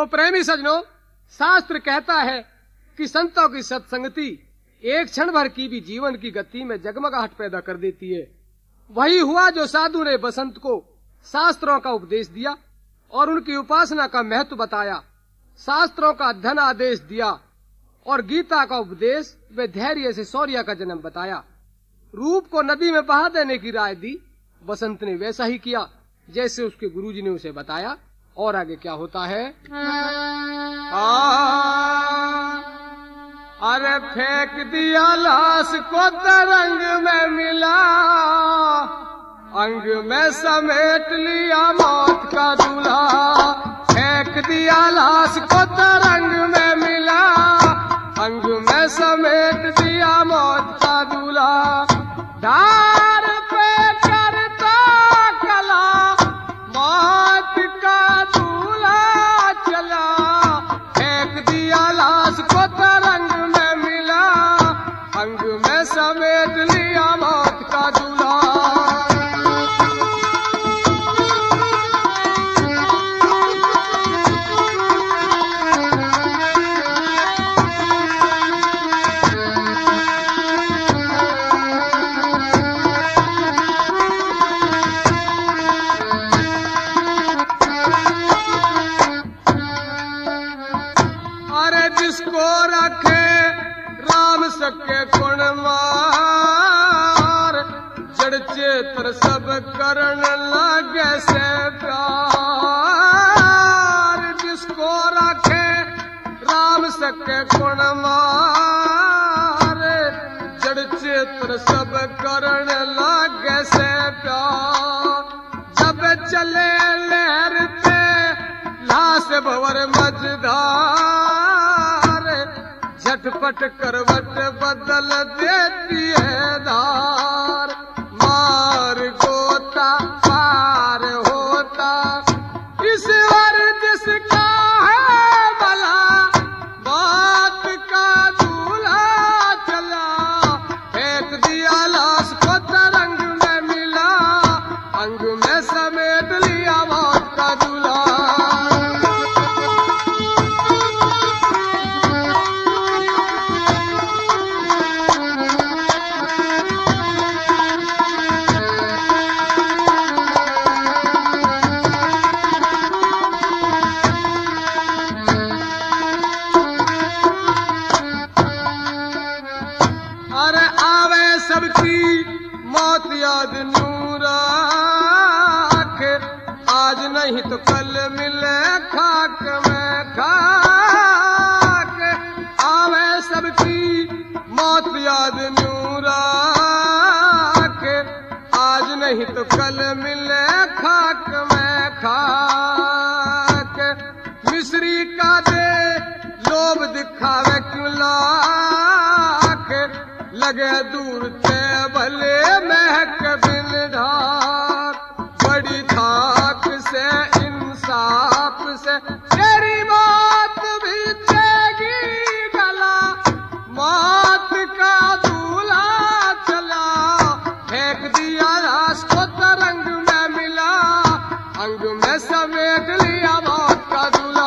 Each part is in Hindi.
तो प्रेमी सजनों, शास्त्र कहता है कि संतों की सत्संगति एक क्षण भर की भी जीवन की गति में जगमगाहट पैदा कर देती है। वही हुआ जो साधु ने बसंत को शास्त्रों का उपदेश दिया और उनकी उपासना का महत्व बताया, शास्त्रों का अध्ययन आदेश दिया और गीता का उपदेश व धैर्य से शौर्य का जन्म बताया। रूप को नदी में बहा देने की राय दी। बसंत ने वैसा ही किया जैसे उसके गुरुजी ने उसे बताया। और आगे क्या होता है? अरे फेंक दिया लाश को तरंग में मिला, अंग में समेट लिया मौत का दूल्हा। फेंक दिया लाश को तरंग में मिला, अंग में समेट दिया मौत का दूल्हा। धार पे करता कला मौत का दूल्हा चला। फेंक दिया लाश को तरंग में मिला, अंग में समेट लिया मौत का दूल्हा। जिसको रखे राम सके गुण मार, जड़ चेतर सब करण लागे से प्यार। जिसको रखे राम सके गुण मार, जड़ चेतर सब करण लागे से प्यार। जब चले लहरते लाश भंवर मझधार, झटपट करवट बदल देती है धार। मार गोता पार होता ईश्वर जिसका है भला, बात का दूल्हा चला। फेंक दिया लाश को तरंग में मिला, अंग में समेट लिया मौत का दूल्हा। सबकी मौत याद नूर आखे, आज नहीं तो कल मिले खाक में खाक। आवे सबकी मौत याद नूर आखे, आज नहीं तो कल मिले खाक में खाक। मिस्री का दे लोभ दिखावे क्यों लाख, लगे दूर ते भले महक बिन ढाक। बड़ी धाक से इंसाफ से तेरी मौत भी देगी गला, मौत का दूल्हा चला। फेंक दिया लाश को तरंग में मिला, अंग में समेट लिया मौत का दूल्हा।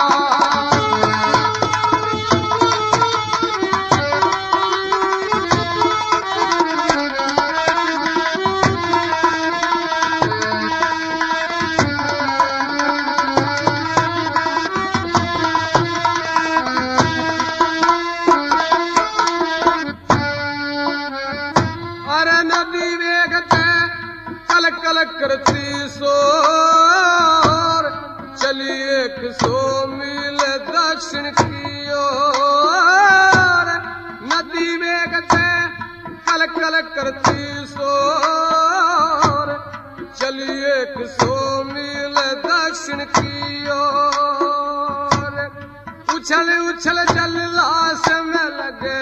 कल करती सोर, चली 100 मील दक्षिण की ओर। नदी वेगते कल कल करती सोर, चली 100 मील दक्षिण की ओर। उछल उछल जल लाश में लगे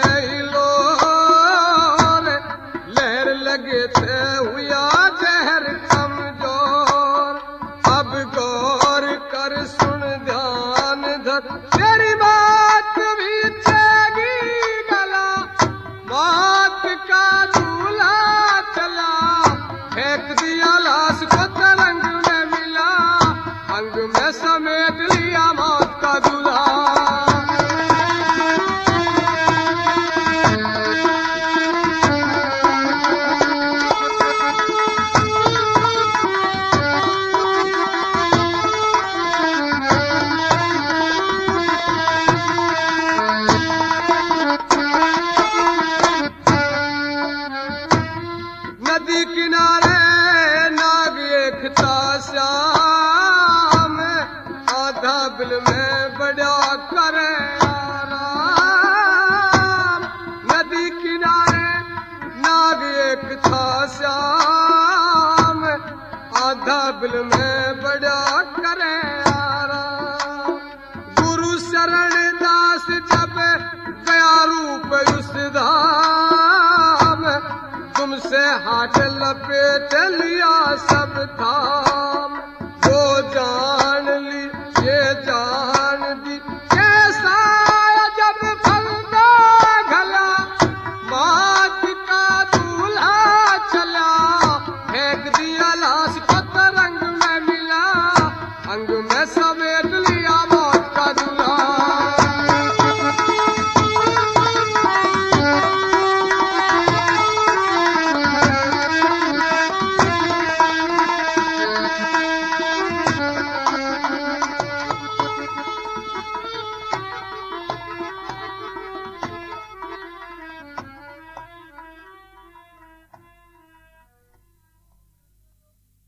हिलोर, लहर लगे थे हुआ जहर कमजोर। अब गौर कर सुन ध्यान धर, तेरी बात भी देगी गला, मौत का दूल्हा चला। फेंक दिया लाश को तरंग में मिला, अंग में समेट लिया मौत का दूल्हा। में बड़ा करे आराम। नदी किनारे नाग एक था श्याम, आधा बिल में बड़ा करे आराम। गुरु शरण दास जब गया रूप उस धाम, तुमसे हाथ लपेट लिया सब थाम। वो जान ली ये जान दी कैसा जब फंदा घला, मात का दूल्हा चला फेंक दिया